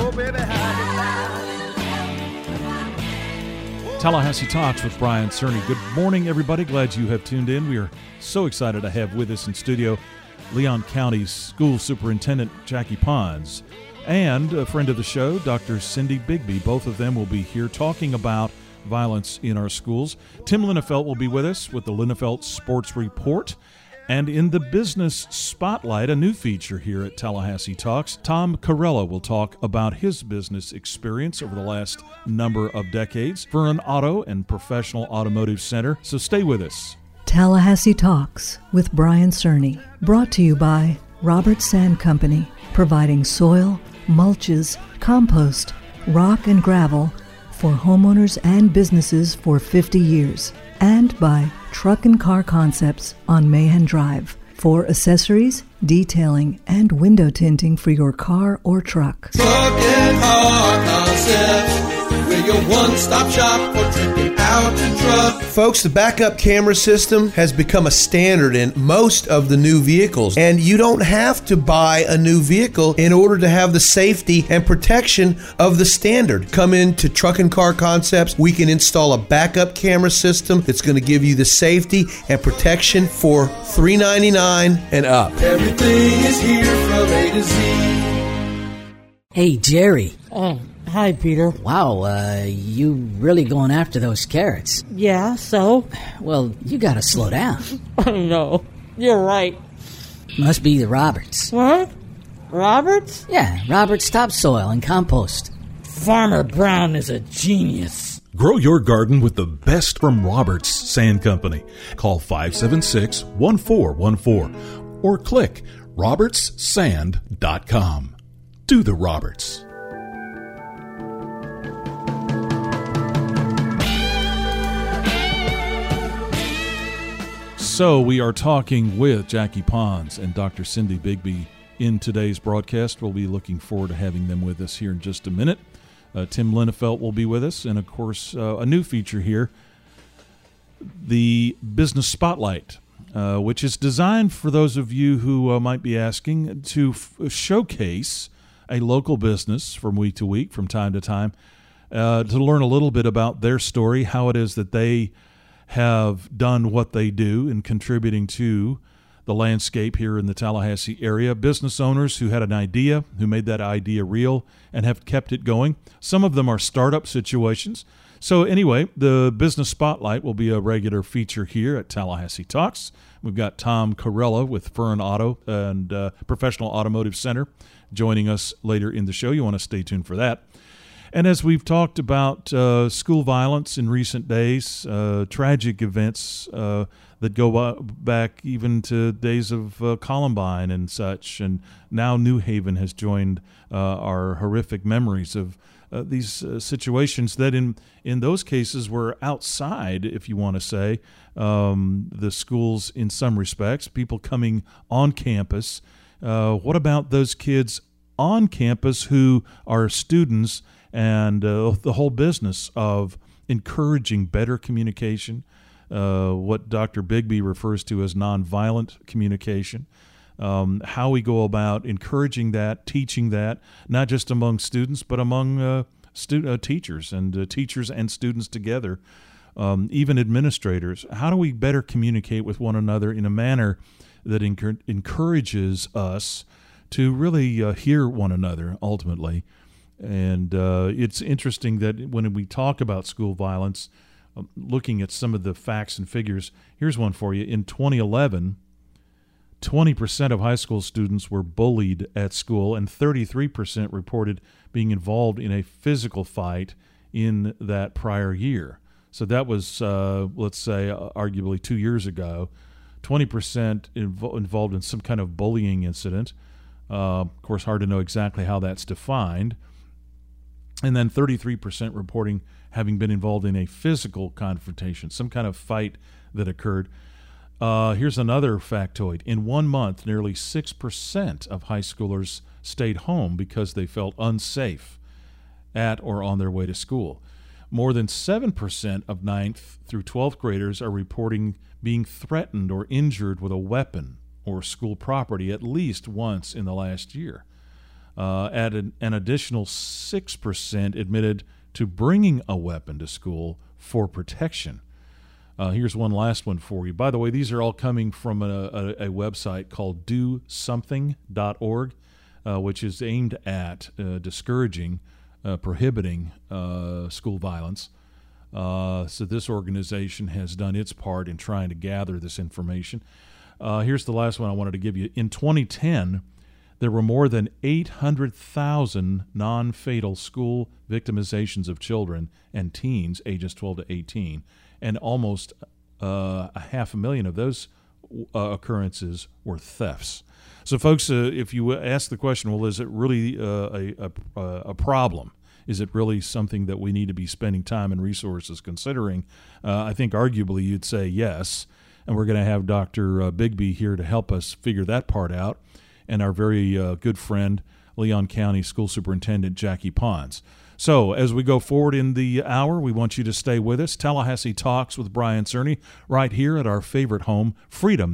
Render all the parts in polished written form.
Tallahassee Talks with Brian Cerny. Good morning, everybody. Glad you have tuned in. We are so excited to have with us in studio Leon County's School Superintendent Jackie Pons and a friend of the show, Dr. Cindy Bigby. Both of them will be here talking about violence in our schools. Tim Linnefelt will be with us with the Linnefelt Sports Report. And in the Business Spotlight, a new feature here at Tallahassee Talks, Tom Corella will talk about his business experience over the last number of decades for an auto and professional automotive center. So stay with us. Tallahassee Talks with Brian Cerny, brought to you by Roberts Sand Company, providing soil, mulches, compost, rock, and gravel for homeowners and businesses for 50 years. And by Truck and Car Concepts on Mahan Drive for accessories, detailing, and window tinting for your car or truck. Truck and Car Concepts, we're your one-stop shop for tripping out and truck. Folks, the backup camera system has become a standard in most of the new vehicles, and you don't have to buy a new vehicle in order to have the safety and protection of the standard. Come into Truck and Car Concepts. We can install a backup camera system that's going to give you the safety and protection for $399 and up. Everything is here from A to Z. Hey, Jerry. Hi, Peter. Wow, you really going after those carrots. Yeah, so? Well, you gotta slow down. I know. You're right. Must be the Roberts. What? Roberts? Yeah, Roberts Topsoil and Compost. Farmer Brown is a genius. Grow your garden with the best from Roberts Sand Company. Call 576-1414 or click robertssand.com. Do the Roberts. So we are talking with Jackie Pons and Dr. Cindy Bigby in today's broadcast. We'll be looking forward to having them with us here in just a minute. Tim Linnefelt will be with us, and of course, a new feature here, the Business Spotlight, which is designed for those of you who might be asking to showcase a local business from week to week, from time to time, to learn a little bit about their story, how it is that they have done what they do in contributing to the landscape here in the Tallahassee area. Business owners who had an idea, who made that idea real and have kept it going. Some of them are startup situations. So anyway, the Business Spotlight will be a regular feature here at Tallahassee Talks. We've got Tom Corella with Fern Auto and Professional Automotive Center joining us later in the show. You want to stay tuned for that. And as we've talked about school violence in recent days, tragic events that go back even to days of Columbine and such, and now New Haven has joined our horrific memories of these situations that in those cases were outside, if you want to say, the schools in some respects, people coming on campus. What about those kids on campus who are students and the whole business of encouraging better communication, what Dr. Bigby refers to as nonviolent communication, how we go about encouraging that, teaching that, not just among students, but among teachers and students together, even administrators. How do we better communicate with one another in a manner that encourages us to really hear one another ultimately? And it's interesting that when we talk about school violence, looking at some of the facts and figures, here's one for you. In 2011, 20% of high school students were bullied at school, and 33% reported being involved in a physical fight in that prior year. So that was, let's say, arguably 2 years ago. 20% involved in some kind of bullying incident. Of course, hard to know exactly how that's defined. And then 33% reporting having been involved in a physical confrontation, some kind of fight that occurred. Here's another factoid. In 1 month, nearly 6% of high schoolers stayed home because they felt unsafe at or on their way to school. More than 7% of 9th through 12th graders are reporting being threatened or injured with a weapon or school property at least once in the last year. an additional 6% admitted to bringing a weapon to school for protection. Here's one last one for you. By the way, these are all coming from a website called DoSomething.org, which is aimed at discouraging, prohibiting school violence. So this organization has done its part in trying to gather this information. Here's the last one I wanted to give you. In 2010, there were more than 800,000 non-fatal school victimizations of children and teens ages 12 to 18, and almost 500,000 of those occurrences were thefts. So, folks, if you ask the question, well, is it really a problem? Is it really something that we need to be spending time and resources considering? I think arguably you'd say yes, and we're going to have Dr. Bigby here to help us figure that part out, and our very good friend, Leon County School Superintendent Jackie Pons. So as we go forward in the hour, we want you to stay with us. Tallahassee Talks with Brian Cerny right here at our favorite home, Freedom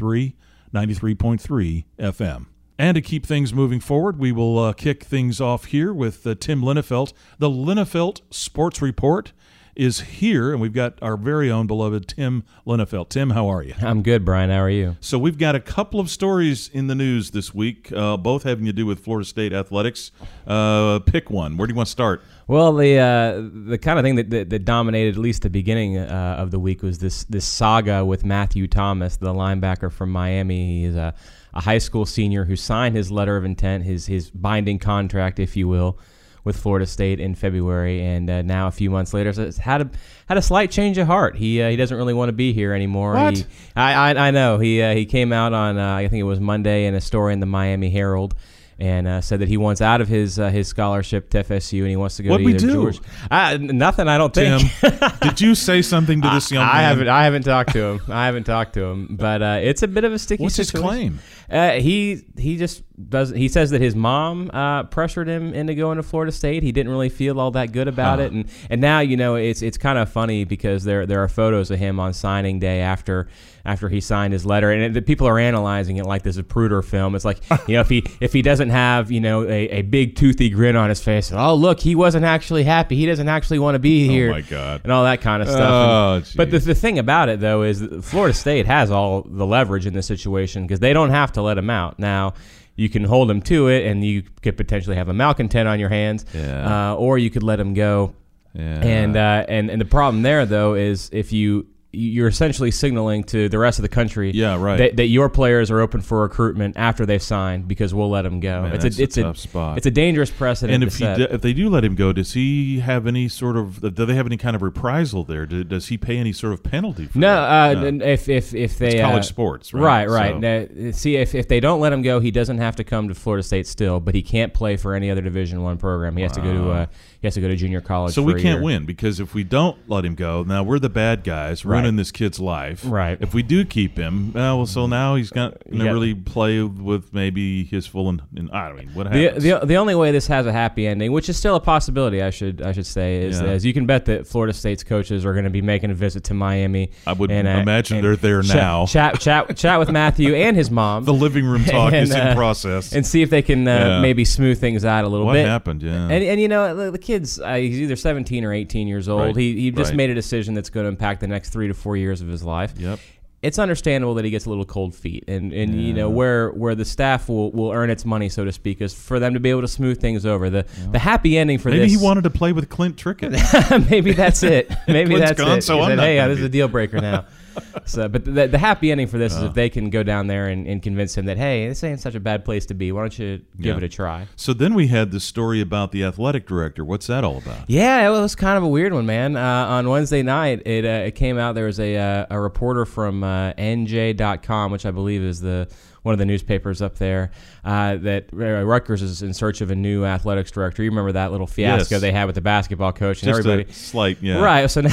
93.3 FM. And to keep things moving forward, we will kick things off here with Tim Linefelt. The Linefelt Sports Report is here, and we've got our very own beloved Tim Linefelt. Tim, how are you? I'm good, Brian. How are you? So we've got a couple of stories in the news this week, both having to do with Florida State athletics. Pick one. Where do you want to start? Well, the kind of thing that dominated at least the beginning of the week was this saga with Matthew Thomas, the linebacker from Miami. He's a high school senior who signed his letter of intent, his binding contract, if you will, with Florida State in February, and now a few months later, has had a slight change of heart. He doesn't really want to be here anymore. What? I know. He came out on I think it was Monday in a story in the Miami Herald, and said that he wants out of his scholarship to FSU, and he wants to go to either Georgia. Nothing, I don't think. Tim, did you say something to this young man? I haven't talked to him. But it's a bit of a sticky situation. What's his claim? He just doesn't. He says that his mom pressured him into going to Florida State. He didn't really feel all that good about it, and now it's kind of funny because there are photos of him on signing day after he signed his letter, and the people are analyzing it like this Zapruder film. It's like, if he doesn't have a big toothy grin on his face, oh look, he wasn't actually happy. He doesn't actually want to be here. Oh my God, and all that kind of stuff. But the thing about it though is that Florida State has all the leverage in this situation because they don't have to let him out now. You can hold him to it, and you could potentially have a malcontent on your hands, or you could let him go. Yeah. And the problem there, though, is if you're essentially signaling to the rest of the country that your players are open for recruitment after they've signed because we'll let them go. Man, it's a tough spot. It's a dangerous precedent. And if they do let him go, does he have any sort of? Do they have any kind of reprisal there? Does he pay any sort of penalty for that? No. If they it's college sports, right? Right. So. Now, see, if they don't let him go, he doesn't have to come to Florida State still, but he can't play for any other Division I program. He has to go to junior college. So for we can't win because if we don't let him go, now we're the bad guys ruining this kid's life. Right. If we do keep him, so now he's going to really play with maybe his full and I mean, what happens? The only way this has a happy ending, which is still a possibility, I should say, is you can bet that Florida State's coaches are going to be making a visit to Miami. I would imagine they're there now. Chat with Matthew and his mom. The living room talk is in process, and see if they can maybe smooth things out a little bit. What happened? Yeah. And the kid's he's either 17 or 18 years old. Right. He just made a decision that's going to impact the next 3 to 4 years of his life. Yep. It's understandable that he gets a little cold feet, and where the staff will earn its money, so to speak, is for them to be able to smooth things over. The happy ending for maybe this. Maybe he wanted to play with Clint Trickett. Maybe that's it. Maybe that's gone, it. So he I'm said, not hey, this is a deal breaker now. So, but the happy ending for this is if they can go down there and convince him that, hey, this ain't such a bad place to be. Why don't you give it a try? So then we had the story about the athletic director. What's that all about? Yeah, it was kind of a weird one, man. On Wednesday night, it came out. There was a reporter from NJ.com, which I believe is one of the newspapers up there, that Rutgers is in search of a new athletics director. You remember that little fiasco they had with the basketball coach and just everybody. A slight, yeah. Right. So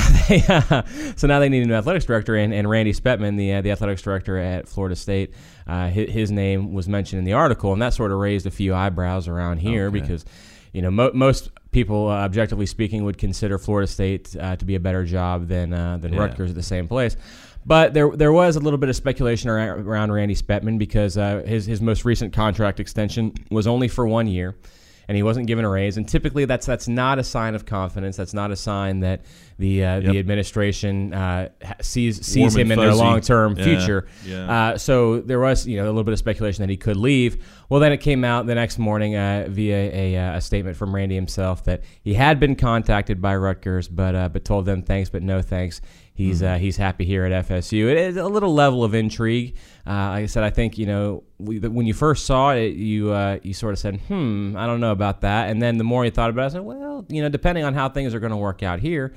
now they need a new athletics director, and Randy Spettman, the athletics director at Florida State, his name was mentioned in the article, and that sort of raised a few eyebrows around here because, most people, objectively speaking, would consider Florida State to be a better job than Rutgers at the same place. But there was a little bit of speculation around Randy Spetman because his most recent contract extension was only for 1 year, and he wasn't given a raise. And typically that's not a sign of confidence. That's not a sign that the administration sees him in their long-term future. Yeah. So there was a little bit of speculation that he could leave. Well, then it came out the next morning via a statement from Randy himself that he had been contacted by Rutgers, but told them thanks but no thanks. He's happy here at FSU. It is a little level of intrigue. Like I said, I think when you first saw it, you sort of said, I don't know about that. And then the more you thought about it, I said, well, depending on how things are going to work out here,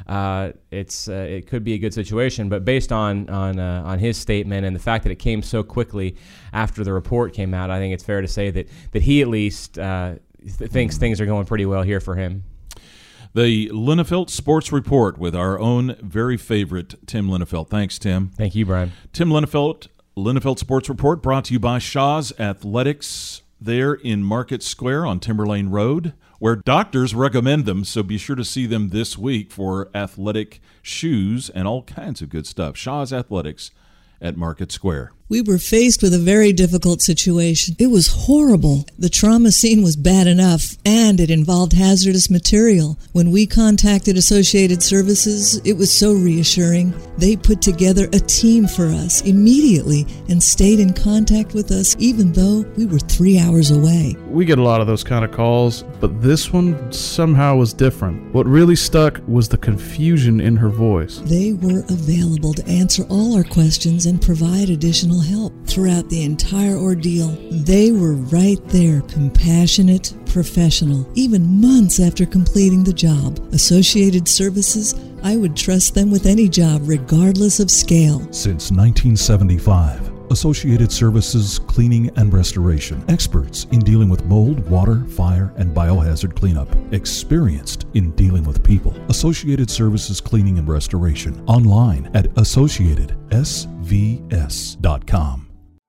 it could be a good situation. But based on his statement and the fact that it came so quickly after the report came out, I think it's fair to say that he at least thinks things are going pretty well here for him. The Linafelt Sports Report with our own very favorite Tim Linafelt. Thanks, Tim. Thank you, Brian. Tim Linafelt Sports Report brought to you by Shaw's Athletics there in Market Square on Timberlane Road, where doctors recommend them, so be sure to see them this week for athletic shoes and all kinds of good stuff. Shaw's Athletics at Market Square. We were faced with a very difficult situation. It was horrible. The trauma scene was bad enough, and it involved hazardous material. When we contacted Associated Services, it was so reassuring. They put together a team for us immediately and stayed in contact with us even though we were 3 hours away. We get a lot of those kind of calls, but this one somehow was different. What really stuck was the confusion in her voice. They were available to answer all our questions and provide additional help throughout the entire ordeal. They were right there, compassionate, professional, even months after completing the job. Associated Services, I would trust them with any job, regardless of scale. Since 1975, Associated Services Cleaning and Restoration. Experts in dealing with mold, water, fire, and biohazard cleanup. Experienced in dealing with people. Associated Services Cleaning and Restoration. Online at AssociatedSVS.com.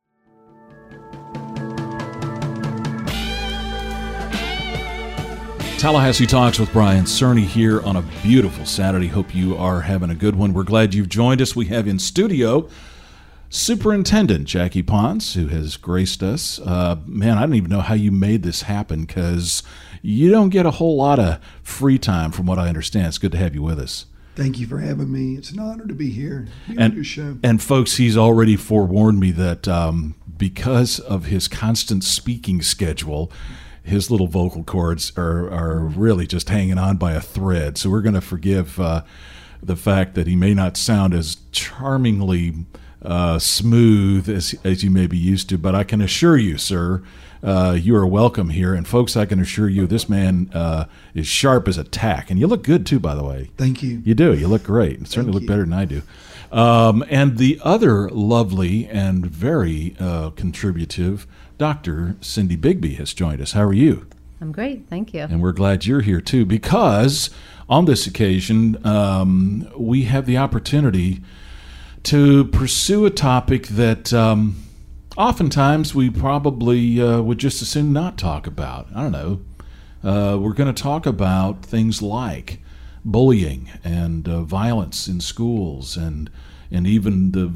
Tallahassee Talks with Brian Cerny here on a beautiful Saturday. Hope you are having a good one. We're glad you've joined us. We have in studio Superintendent Jackie Pons, who has graced us. Man, I don't even know how you made this happen because you don't get a whole lot of free time from what I understand. It's good to have you with us. Thank you for having me. It's an honor to be here. On your show. And folks, he's already forewarned me that because of his constant speaking schedule, his little vocal cords are really just hanging on by a thread. So we're going to forgive the fact that he may not sound as charmingly smooth as you may be used to, but I can assure you, sir, you are welcome here. And folks, I can assure you this man is sharp as a tack. And you look good too, by the way. Thank you. You do. You look great. You certainly look better than I do. And the other lovely and very contributive Dr. Cindy Bigby has joined us. How are you? I'm great, thank you. And we're glad you're here too, because on this occasion we have the opportunity to pursue a topic that oftentimes we probably would just as soon not talk about. I don't know. We're going to talk about things like bullying and violence in schools, and even the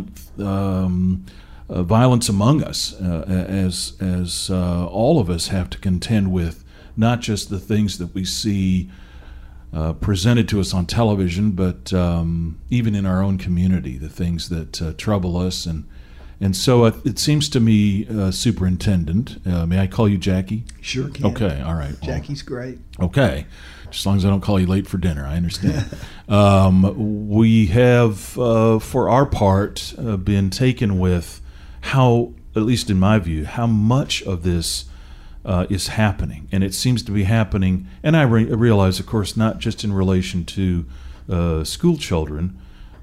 violence among us, as all of us have to contend with, not just the things that we see presented to us on television, but even in our own community, the things that trouble us. And so it seems to me, Superintendent, may I call you Jackie? Sure can. Okay, all right. Jackie's great. Okay, just as long as I don't call you late for dinner, I understand. We have, for our part, been taken with how, at least in my view, how much of this is happening. And it seems to be happening, and I realize, of course, not just in relation to school children,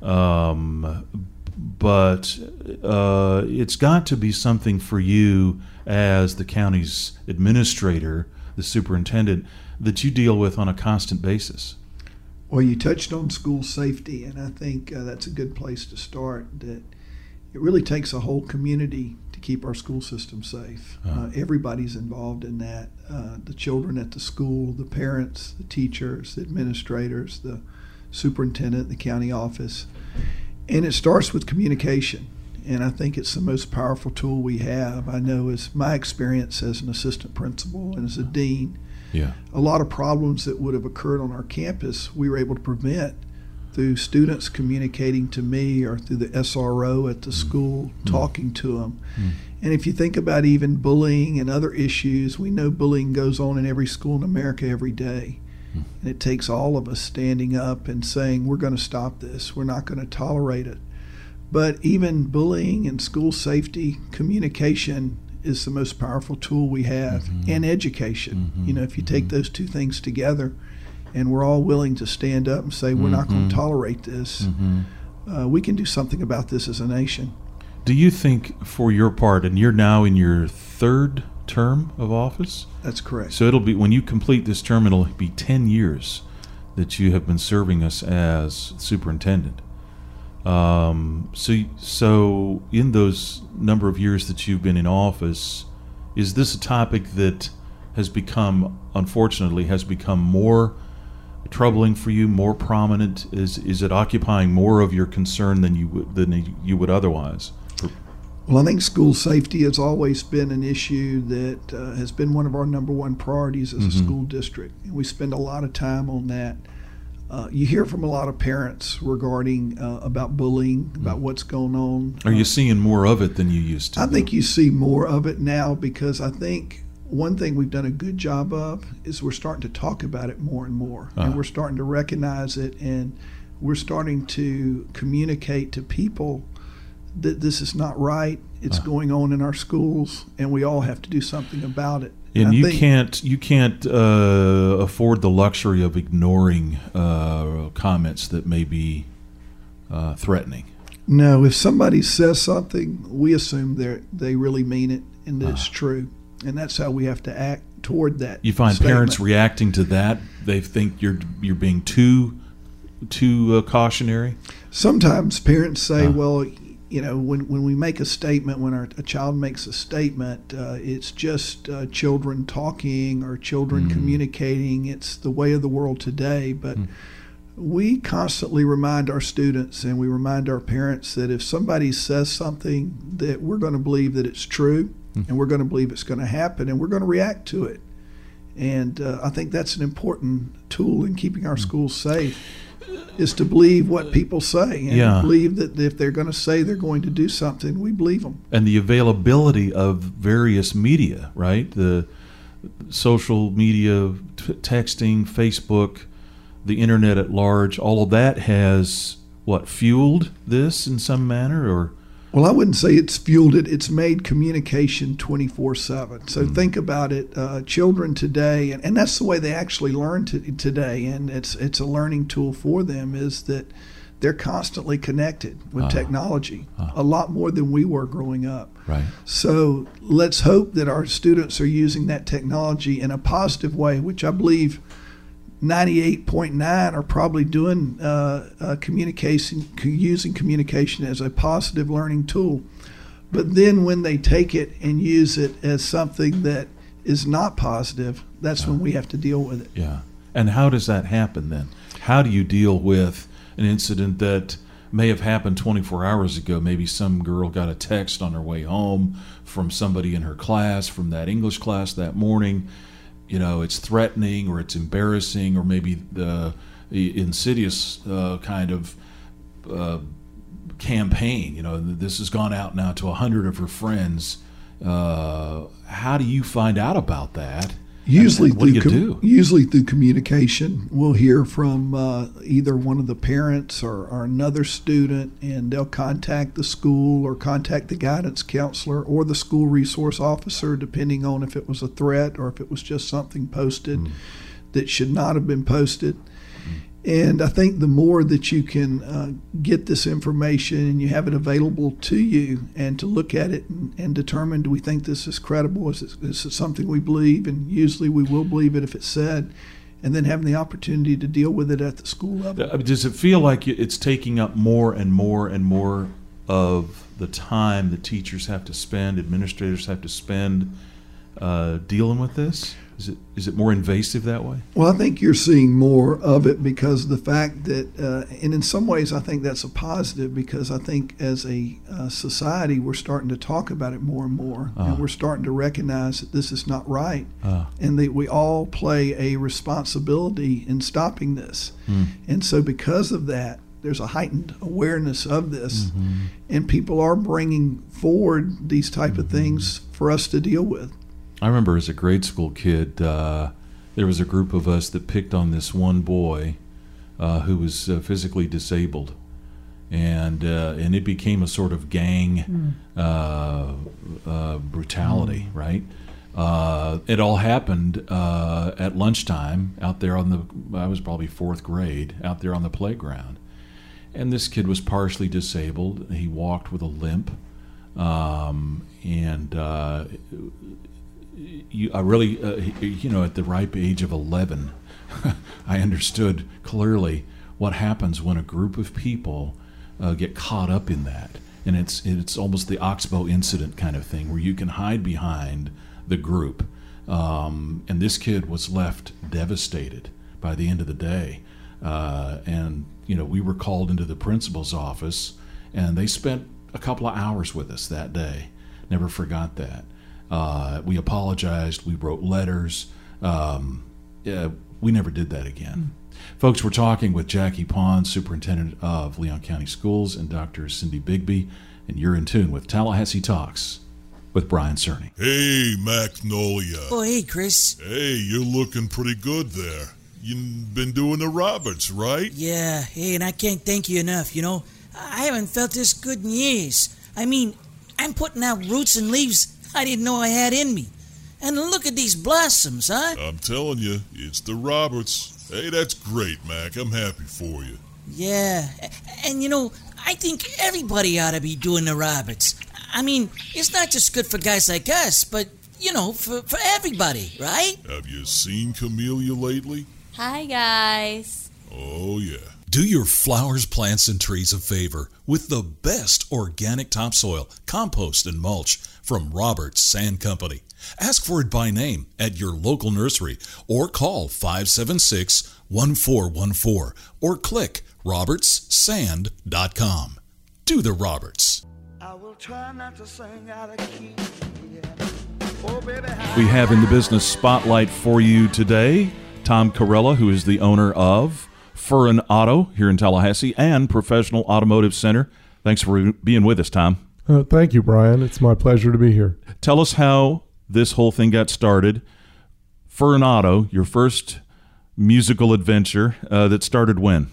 but it's got to be something for you as the county's administrator, the superintendent, that you deal with on a constant basis. Well, you touched on school safety, and I think that's a good place to start, that it really takes a whole community to keep our school system safe. Everybody's involved in that. The children at the school, the parents, the teachers, the administrators, the superintendent, the county office. And it starts with communication. And I think it's the most powerful tool we have. I know as my experience as an assistant principal and as a dean, a lot of problems that would have occurred on our campus, we were able to prevent through students communicating to me or through the SRO at the school, talking to them. And if you think about even bullying and other issues, we know bullying goes on in every school in America every day. And it takes all of us standing up and saying, we're going to stop this. We're not going to tolerate it. But even bullying and school safety, communication is the most powerful tool we have, and education. You know, if you take those two things together and we're all willing to stand up and say, we're not going to tolerate this, we can do something about this as a nation. Do you think, for your part, and you're now in your third term of office? That's correct. So it'll be, when you complete this term, it'll be 10 years that you have been serving us as superintendent. So in those number of years that you've been in office, is this a topic that has become, unfortunately, more troubling for you, more prominent? Is it occupying more of your concern than you would otherwise? Well, I think school safety has always been an issue that has been one of our number one priorities as a school district. And we spend a lot of time on that. You hear from a lot of parents regarding about bullying, about what's going on. Are you seeing more of it than you used to? I think you see more of it now because I think one thing we've done a good job of is we're starting to talk about it more and more. And we're starting to recognize it, and we're starting to communicate to people that this is not right. It's going on in our schools, and we all have to do something about it. And you can't afford the luxury of ignoring comments that may be threatening. No, if somebody says something, we assume they really mean it and that it's true, and that's how we have to act toward that. You find statement. Parents reacting to that, they think you're being too cautionary. Sometimes parents say, well, you know, when we make a statement, when a child makes a statement, it's just children talking or children communicating. It's the way of the world today. But we constantly remind our students and we remind our parents that if somebody says something, that we're going to believe that it's true, and we're going to believe it's going to happen, and we're going to react to it. And I think that's an important tool in keeping our schools safe, is to believe what people say and believe that if they're going to say they're going to do something, we believe them. And the availability of various media, right? The social media, texting, Facebook, the internet at large, all of that has, fueled this in some manner? Or Well, I wouldn't say it's fueled it. It's made communication 24/7. So think about it. Children today, and that's the way they actually learn today, and it's a learning tool for them, is that they're constantly connected with technology, a lot more than we were growing up. Right. So let's hope that our students are using that technology in a positive way, which I believe 98.9 are probably doing using communication as a positive learning tool. But then when they take it and use it as something that is not positive, that's when we have to deal with it. Yeah. And how does that happen then? How do you deal with an incident that may have happened 24 hours ago? Maybe some girl got a text on her way home from somebody in her class, from that English class that morning. You know, it's threatening or it's embarrassing, or maybe the insidious kind of campaign. You know, this has gone out now to 100 of her friends. How do you find out about that? Usually, what do you do? Usually through communication. We'll hear from either one of the parents or another student, and they'll contact the school or contact the guidance counselor or the school resource officer, depending on if it was a threat or if it was just something posted that should not have been posted. And I think the more that you can get this information and you have it available to you and to look at it and determine, do we think this is credible? Is it something we believe? And usually we will believe it if it's said. And then having the opportunity to deal with it at the school level. Does it feel like it's taking up more and more and more of the time that teachers have to spend, administrators have to spend dealing with this? Is it more invasive that way? Well, I think you're seeing more of it because of the fact that, and in some ways I think that's a positive, because I think as a society we're starting to talk about it more and more, and we're starting to recognize that this is not right, and that we all play a responsibility in stopping this. And so because of that, there's a heightened awareness of this, and people are bringing forward these type of things for us to deal with. I remember as a grade school kid, there was a group of us that picked on this one boy who was physically disabled, and it became a sort of gang brutality, right? It all happened at lunchtime out there I was probably fourth grade, out there on the playground. And this kid was partially disabled. He walked with a limp, I really, at the ripe age of 11, I understood clearly what happens when a group of people get caught up in that. And it's almost the Oxbow incident kind of thing, where you can hide behind the group. And this kid was left devastated by the end of the day. We were called into the principal's office, and they spent a couple of hours with us that day. Never forgot that. We apologized. We wrote letters. We never did that again. Folks, we're talking with Jackie Pons, Superintendent of Leon County Schools, and Dr. Cindy Bigby, and you're in tune with Tallahassee Talks with Brian Cerny. Hey, Magnolia. Oh, hey, Chris. Hey, you're looking pretty good there. You've been doing the Roberts, right? Yeah, hey, and I can't thank you enough, I haven't felt this good in years. I mean, I'm putting out roots and leaves I didn't know I had in me. And look at these blossoms, huh? I'm telling you, it's the Roberts. Hey, that's great, Mac. I'm happy for you. Yeah, and I think everybody ought to be doing the Roberts. I mean, it's not just good for guys like us, but, for everybody, right? Have you seen Camellia lately? Hi, guys. Oh, yeah. Do your flowers, plants, and trees a favor with the best organic topsoil, compost, and mulch from Roberts Sand Company. Ask for it by name at your local nursery or call 576-1414 or click robertssand.com. Do the Roberts. I will try not to sing out of key. Oh, baby, we have in the business spotlight for you today Tom Corella, who is the owner of Furin Auto here in Tallahassee and Professional Automotive Center. Thanks for being with us, Tom. Thank you, Brian. It's my pleasure to be here. Tell us how this whole thing got started. Furin Auto, your first musical adventure that started when?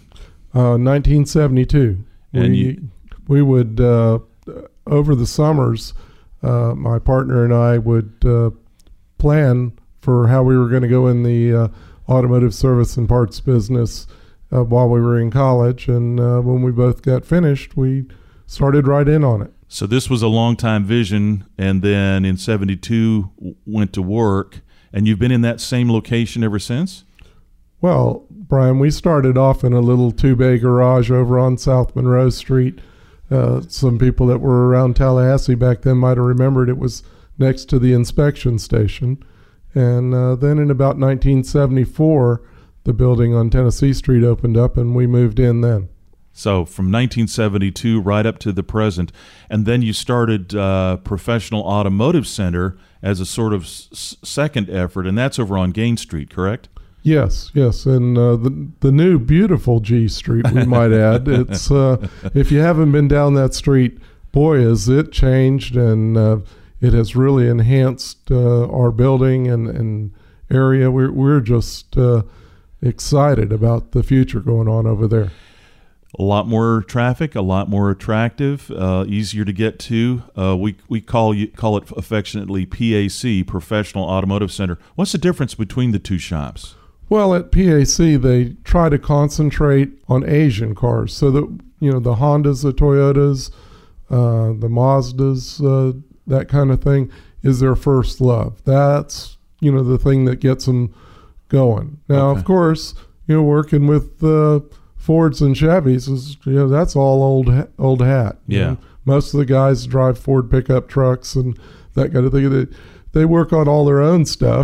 1972. And we would, over the summers, my partner and I would plan for how we were going to go in the automotive service and parts business while we were in college. And when we both got finished, we started right in on it. So this was a long-time vision, and then in 72 went to work, and you've been in that same location ever since? Well, Brian, we started off in a little two-bay garage over on South Monroe Street. Some people that were around Tallahassee back then might have remembered it was next to the inspection station. And then in about 1974, the building on Tennessee Street opened up, and we moved in then. So from 1972 right up to the present. And then you started Professional Automotive Center as a sort of second effort, and that's over on Gain Street, correct? Yes, and the new beautiful G Street, we might add. It's if you haven't been down that street, boy, has it changed, and it has really enhanced our building and area. We're just excited about the future going on over there. A lot more traffic, a lot more attractive, easier to get to. We call it affectionately PAC, Professional Automotive Center. What's the difference between the two shops? Well, at PAC, they try to concentrate on Asian cars, so that the Hondas, the Toyotas, the Mazdas, that kind of thing is their first love. That's the thing that gets them going. Now, Okay. Of course, working with Fords and Chevys is that's all old hat. Yeah. Most of the guys drive Ford pickup trucks and that kind of thing. They work on all their own stuff,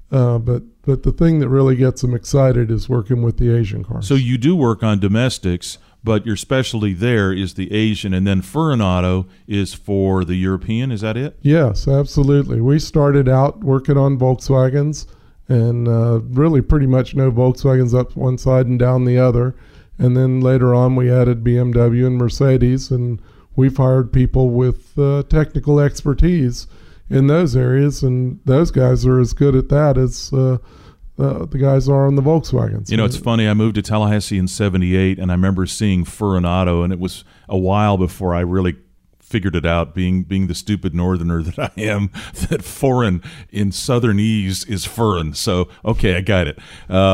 But the thing that really gets them excited is working with the Asian cars. So you do work on domestics, but your specialty there is the Asian, and then Furin Auto is for the European. Is that it? Yes, absolutely. We started out working on Volkswagens, and really pretty much no Volkswagens up one side and down the other. And then later on we added BMW and Mercedes, and we've hired people with technical expertise in those areas, and those guys are as good at that as the guys are on the Volkswagens. You know, it's funny. I moved to Tallahassee in '78, and I remember seeing Furin Auto, and it was a while before I really figured it out, being the stupid northerner that I am, that Furin in Southernese is Furin. So, okay, I got it.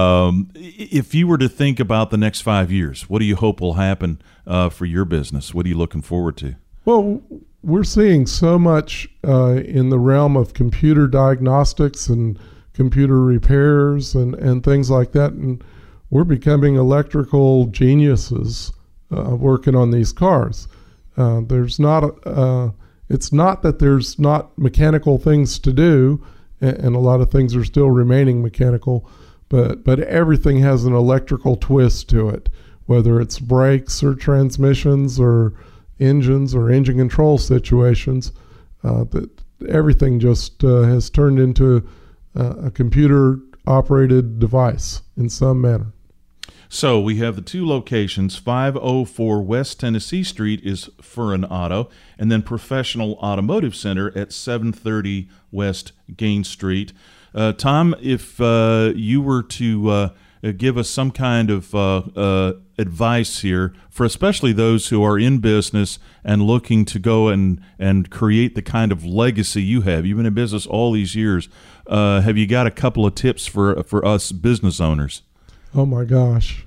If you were to think about the next 5 years, what do you hope will happen for your business? What are you looking forward to? Well, we're seeing so much in the realm of computer diagnostics and computer repairs and things like that, and we're becoming electrical geniuses working on these cars. It's not that there's not mechanical things to do, and a lot of things are still remaining mechanical, but everything has an electrical twist to it, whether it's brakes or transmissions or engines or engine control situations. That everything just has turned into a computer-operated device in some manner. So we have the two locations. 504 West Tennessee Street is Furin Auto, and then Professional Automotive Center at 730 West Gain Street. Tom, if you were to give us some kind of advice here for especially those who are in business and looking to go and create the kind of legacy you have. You've been in business all these years. Have you got a couple of tips for us business owners? Oh my gosh.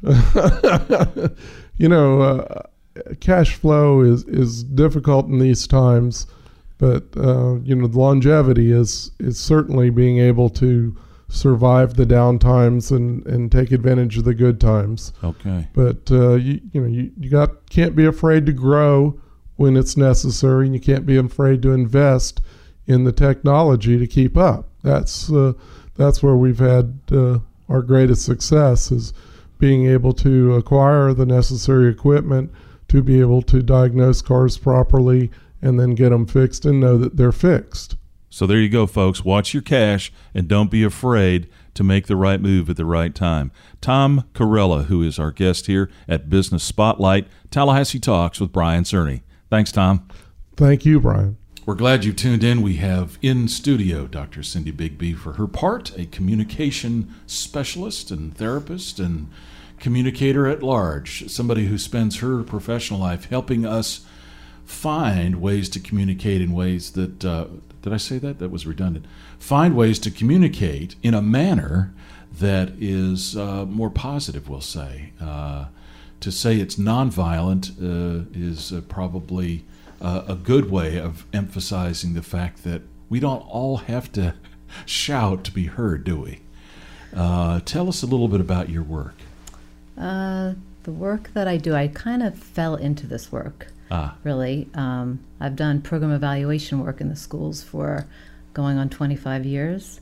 Cash flow is difficult in these times, but the longevity is certainly being able to survive the down times and take advantage of the good times. Okay. But can't be afraid to grow when it's necessary, and you can't be afraid to invest in the technology to keep up. That's where we've had our greatest success, is being able to acquire the necessary equipment to be able to diagnose cars properly and then get them fixed and know that they're fixed. So there you go, folks. Watch your cash and don't be afraid to make the right move at the right time. Tom Corella, who is our guest here at Business Spotlight, Tallahassee Talks with Brian Cerny. Thanks, Tom. Thank you, Brian. We're glad you tuned in. We have in studio Dr. Cindy Bigby for her part, a communication specialist and therapist and communicator at large, somebody who spends her professional life helping us find ways to communicate in ways that, did I say that? That was redundant. Find ways to communicate in a manner that is more positive, we'll say. To say it's nonviolent is probably a good way of emphasizing the fact that we don't all have to shout to be heard, do we? Tell us a little bit about your work. The work that I do, I kind of fell into this work, really. I've done program evaluation work in the schools for going on 25 years.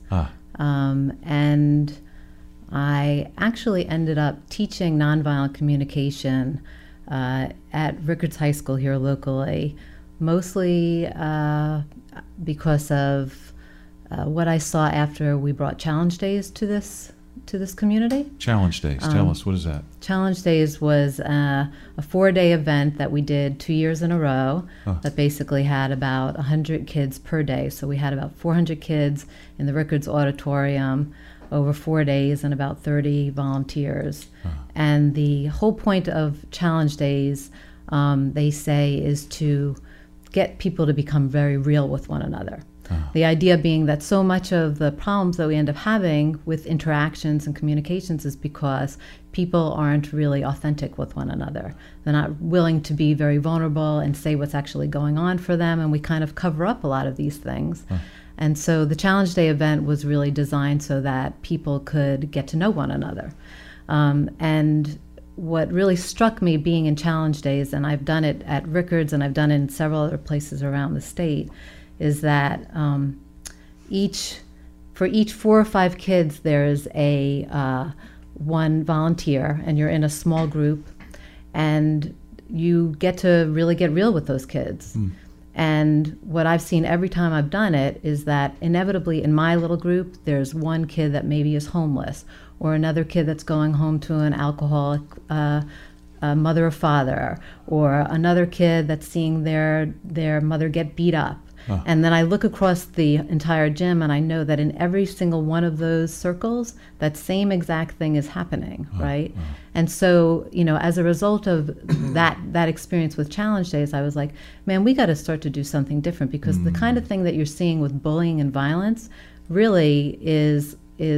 And I actually ended up teaching nonviolent communication at Rickards High School here locally, mostly because of what I saw after we brought Challenge Days to this community. Challenge Days, tell us, what is that? Challenge Days was a 4-day event that we did 2 years in a row that basically had about 100 kids per day. So we had about 400 kids in the Rickards Auditorium over 4 days and about 30 volunteers. And the whole point of Challenge Days, they say, is to get people to become very real with one another. The idea being that so much of the problems that we end up having with interactions and communications is because people aren't really authentic with one another. They're not willing to be very vulnerable and say what's actually going on for them, and we kind of cover up a lot of these things. And so the Challenge Day event was really designed so that people could get to know one another. And what really struck me being in Challenge Days, and I've done it at Rickards and I've done it in several other places around the state, is that each for each 4 or 5 kids, there's a one volunteer, and you're in a small group, and you get to really get real with those kids. And what I've seen every time I've done it is that inevitably in my little group, there's one kid that maybe is homeless, or another kid that's going home to an alcoholic mother or father, or another kid that's seeing their mother get beat up. And then I look across the entire gym, and I know that in every single one of those circles, that same exact thing is happening, right? And so, as a result of that experience with Challenge Days, I was like, man, we got to start to do something different, because the kind of thing that you're seeing with bullying and violence really is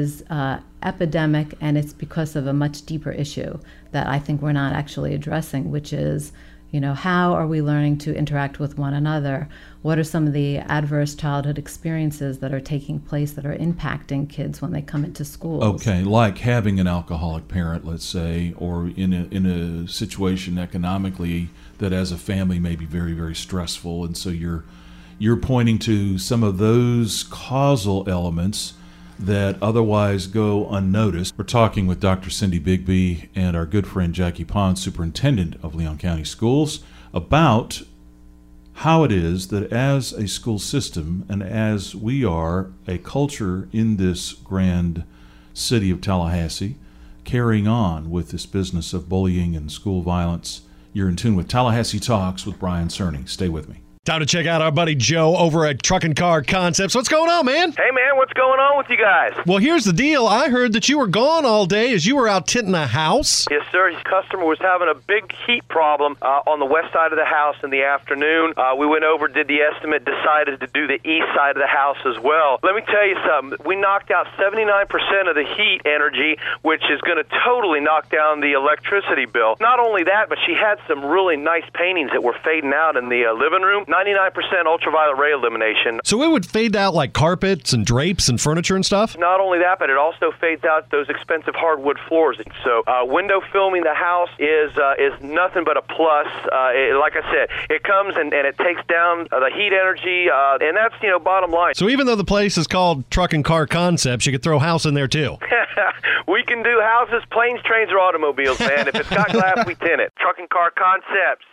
epidemic, and it's because of a much deeper issue that I think we're not actually addressing, which is, how are we learning to interact with one another? What are some of the adverse childhood experiences that are taking place that are impacting kids when they come into schools? Okay, like having an alcoholic parent, let's say, or in a situation economically that as a family may be very, very stressful, and so you're pointing to some of those causal elements that otherwise go unnoticed. We're talking with Dr. Cindy Bigby and our good friend Jackie Pons, Superintendent of Leon County Schools, about how it is that as a school system and as we are a culture in this grand city of Tallahassee, carrying on with this business of bullying and school violence. You're in tune with Tallahassee Talks with Brian Cerny. Stay with me. Time to check out our buddy Joe over at Truck and Car Concepts. What's going on, man? Hey, man, what's going on with you guys? Well, here's the deal. I heard that you were gone all day as you were out tinting a house. Yes, sir. His customer was having a big heat problem on the west side of the house in the afternoon. We went over, did the estimate, decided to do the east side of the house as well. Let me tell you something. We knocked out 79% of the heat energy, which is going to totally knock down the electricity bill. Not only that, but she had some really nice paintings that were fading out in the living room. 99% ultraviolet ray illumination. So it would fade out like carpets and drapes and furniture and stuff? Not only that, but it also fades out those expensive hardwood floors. So window filming the house is nothing but a plus. Like I said, it comes and it takes down the heat energy, and that's, bottom line. So even though the place is called Truck and Car Concepts, you could throw house in there too? We can do houses, planes, trains, or automobiles, man. If it's got glass, we tint it. Truck and Car Concepts.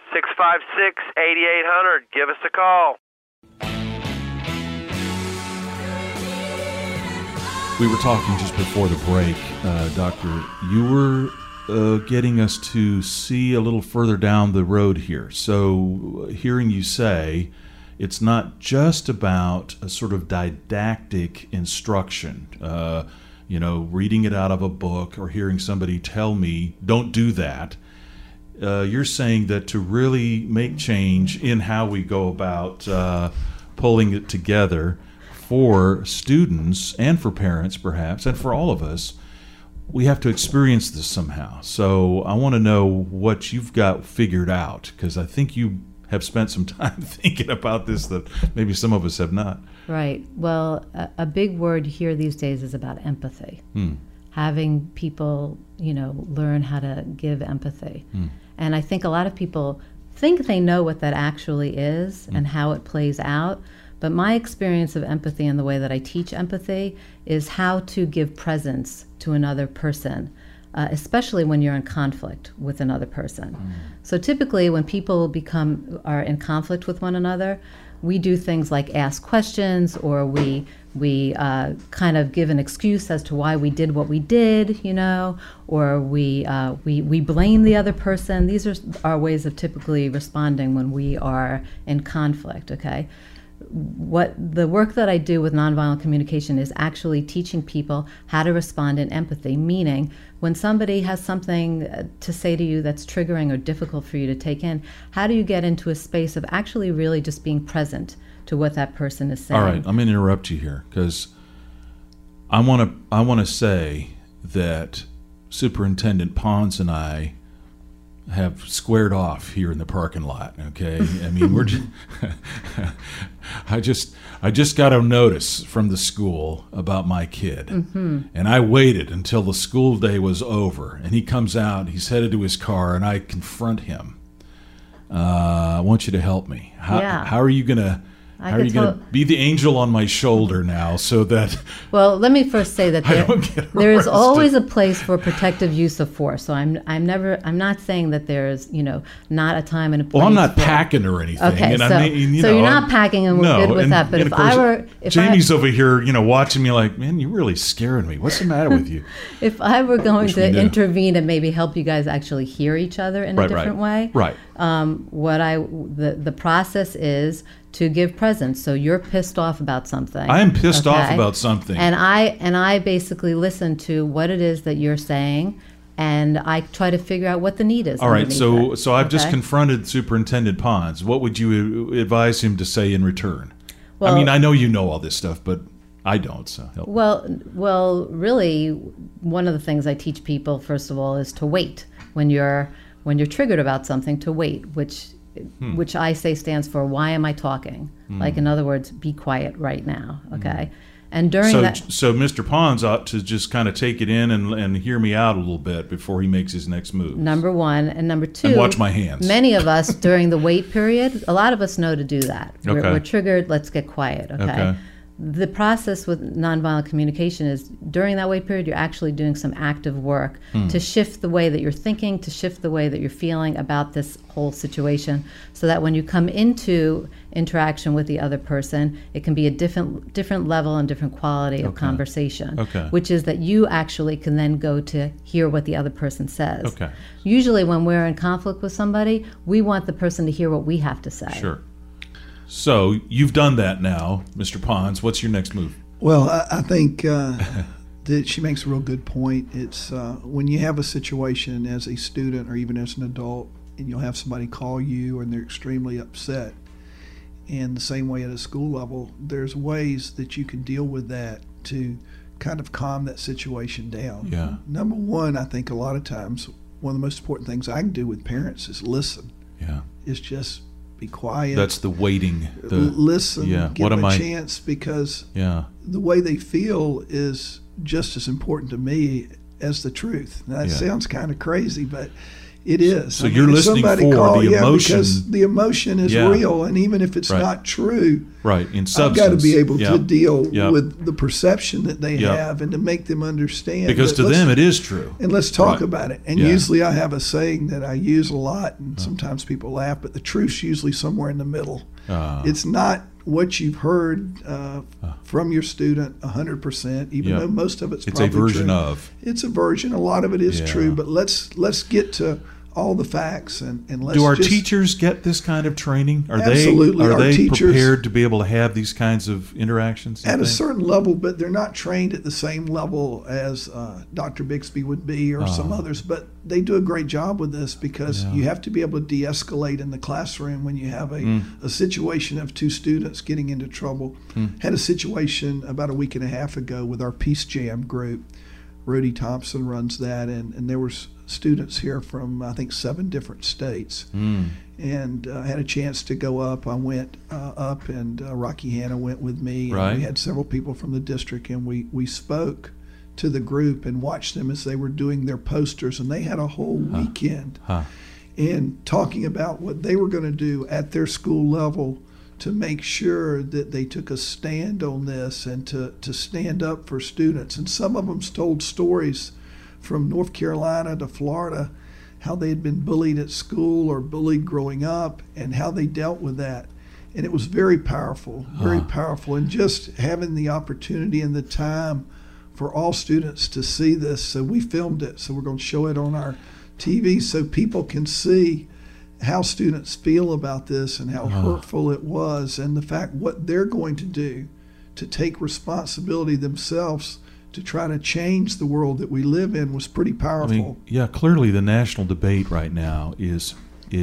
656-8800. Give us a call. We were talking just before the break, Doctor. You were getting us to see a little further down the road here. So hearing you say it's not just about a sort of didactic instruction, reading it out of a book or hearing somebody tell me, don't do that. You're saying that to really make change in how we go about pulling it together for students and for parents perhaps, and for all of us, we have to experience this somehow. So I want to know what you've got figured out, because I think you have spent some time thinking about this that maybe some of us have not. Right. Well, a big word here these days is about empathy. Having people, learn how to give empathy. And I think a lot of people think they know what that actually is and how it plays out. But my experience of empathy and the way that I teach empathy is how to give presence to another person, especially when you're in conflict with another person. So typically when people are in conflict with one another, we do things like ask questions, or we kind of give an excuse as to why we did what we did, or we blame the other person. These are our ways of typically responding when we are in conflict, okay? What the work that I do with nonviolent communication is actually teaching people how to respond in empathy, meaning when somebody has something to say to you that's triggering or difficult for you to take in, how do you get into a space of actually really just being present to what that person is saying? All right, I'm going to interrupt you here because I want to say that Superintendent Pons and I have squared off here in the parking lot. Okay, I mean we're just, I just got a notice from the school about my kid, and I waited until the school day was over, and he comes out, he's headed to his car, and I confront him. I want you to help me. How are you gonna How are you going to be the angel on my shoulder now so that... Well, let me first say that there is always a place for protective use of force. So I'm not saying that there's, not a time and a place. Well, I'm not packing or anything. Okay, and so, you're not packing and we're good with that. But Jamie's over here, watching me like, man, you're really scaring me. What's the matter with you? If I were going to intervene and maybe help you guys actually hear each other in a different way. Right. The process is to give presence. So you're pissed off about something. I am pissed off about something. And I basically listen to what it is that you're saying, and I try to figure out what the need is. All right. So I've just confronted Superintendent Pons. What would you advise him to say in return? Well, I mean, I know you know all this stuff, but I don't. So help. Well, really, one of the things I teach people, first of all, is to wait when you're triggered about something. To wait, which I say stands for why am I talking? Like, in other words, be quiet right now. Okay. And during that, so Mr. Pons ought to just kind of take it in and hear me out a little bit before he makes his next move. Number one, and number two, and watch my hands. Many of us during the wait period, a lot of us know to do that. We're triggered. Let's get quiet. Okay. The process with nonviolent communication is during that wait period, you're actually doing some active work to shift the way that you're thinking, to shift the way that you're feeling about this whole situation, so that when you come into interaction with the other person, it can be a different level and different quality of conversation, which is that you actually can then go to hear what the other person says. Okay. Usually when we're in conflict with somebody, we want the person to hear what we have to say. Sure. So you've done that now, Mr. Pons. What's your next move? Well, I think that she makes a real good point. It's when you have a situation as a student or even as an adult, and you'll have somebody call you and they're extremely upset. And the same way at a school level, there's ways that you can deal with that to kind of calm that situation down. Yeah. Number one, I think a lot of times one of the most important things I can do with parents is listen. Yeah. It's just be quiet. That's the waiting. Listen. Yeah. Give them a chance, because the way they feel is just as important to me as the truth. Now, that sounds kind of crazy, but it is. So you're listening for the emotion. Because the emotion is real, and even if it's not true, in substance, I've got to be able to deal with the perception that they have and to make them understand. Because to them it is true. And let's talk about it. And usually I have a saying that I use a lot, and sometimes people laugh, but the truth's usually somewhere in the middle. It's not what you've heard from your student 100%, even though most of it's probably a version true. of. It's a version. A lot of it is true, but let's get to all the facts and let's. Do our teachers get this kind of training? Absolutely. Are they prepared to be able to have these kinds of interactions? At a certain level, but they're not trained at the same level as Dr. Bixby would be or some others. But they do a great job with this, because you have to be able to de-escalate in the classroom when you have a situation of two students getting into trouble. Had a situation about a week and a half ago with our Peace Jam group. Rudy Thompson runs that, and there were students here from, I think, 7 different states. And I had a chance to go up. I went up, and Rocky Hanna went with me. And we had several people from the district, and we spoke to the group and watched them as they were doing their posters. And they had a whole weekend and talking about what they were going to do at their school level to make sure that they took a stand on this and to stand up for students. And some of them told stories from North Carolina to Florida, how they had been bullied at school or bullied growing up and how they dealt with that. And it was very powerful, very powerful. And just having the opportunity and the time for all students to see this. So we filmed it, so we're going to show it on our TV so people can see how students feel about this and how hurtful it was, and the fact what they're going to do to take responsibility themselves to try to change the world that we live in was pretty powerful. I mean, clearly the national debate right now is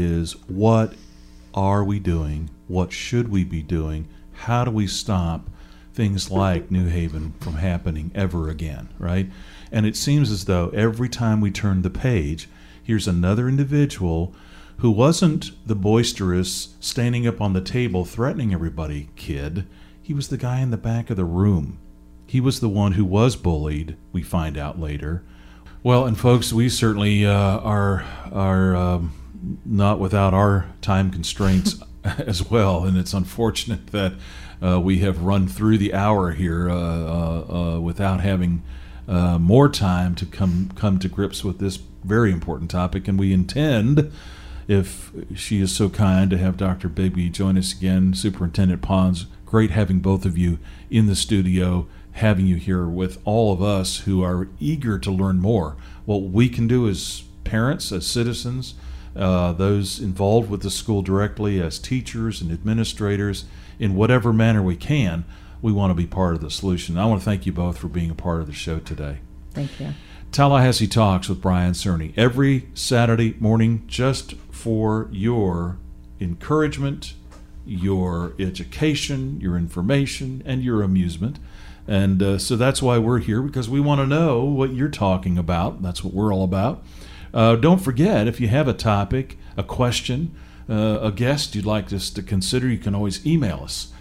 what are we doing? What should we be doing? How do we stop things like New Haven from happening ever again, right? And it seems as though every time we turn the page, here's another individual who wasn't the boisterous, standing up on the table threatening everybody kid. He was the guy in the back of the room. He was the one who was bullied, we find out later. Well, and folks, we certainly are not without our time constraints. as well, and it's unfortunate that we have run through the hour here without having more time to come to grips with this very important topic, and we intend, if she is so kind, to have Dr. Bigby join us again. Superintendent Pons, great having both of you in the studio, having you here with all of us who are eager to learn more. What we can do as parents, as citizens, those involved with the school directly, as teachers and administrators, in whatever manner we can, we want to be part of the solution. I want to thank you both for being a part of the show today. Thank you. Tallahassee Talks with Brian Cerny, every Saturday morning, just for your encouragement, your education, your information, and your amusement. And so that's why we're here, because we want to know what you're talking about. That's what we're all about. Don't forget, if you have a topic, a question, a guest you'd like us to consider, you can always email us,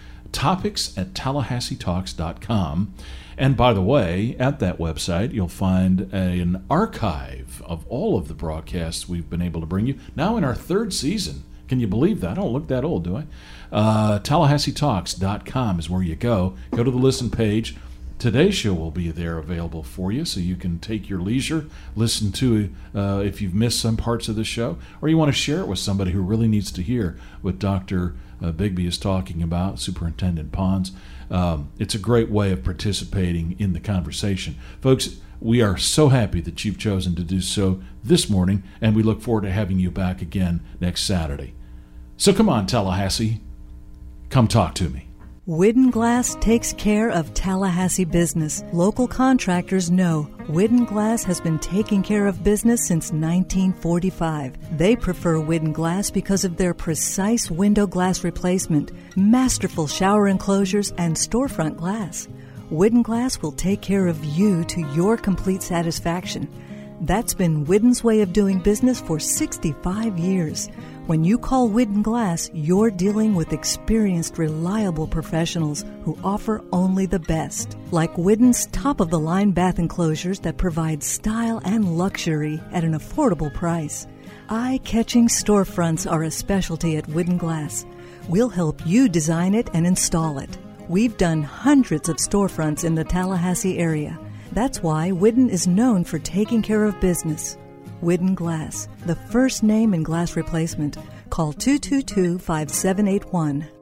topics@tallahasseetalks.com. And by the way, at that website, you'll find an archive of all of the broadcasts we've been able to bring you. Now in our third season. Can you believe that? I don't look that old, do I? TallahasseeTalks.com is where you go. Go to the listen page. Today's show will be there available for you, so you can take your leisure, listen to if you've missed some parts of the show, or you want to share it with somebody who really needs to hear what Dr. Bigby is talking about, Superintendent Pons. It's a great way of participating in the conversation. Folks, we are so happy that you've chosen to do so this morning, and we look forward to having you back again next Saturday. So come on, Tallahassee, come talk to me. Widden Glass takes care of Tallahassee business. Local contractors know Widden Glass has been taking care of business since 1945. They prefer Widden Glass because of their precise window glass replacement, masterful shower enclosures, and storefront glass. Widden Glass will take care of you to your complete satisfaction. That's been Widden's way of doing business for 65 years. When you call Widden Glass, you're dealing with experienced, reliable professionals who offer only the best. Like Widden's top-of-the-line bath enclosures that provide style and luxury at an affordable price. Eye-catching storefronts are a specialty at Widden Glass. We'll help you design it and install it. We've done hundreds of storefronts in the Tallahassee area. That's why Widden is known for taking care of business. Widden Glass, the first name in glass replacement. Call 222-5781.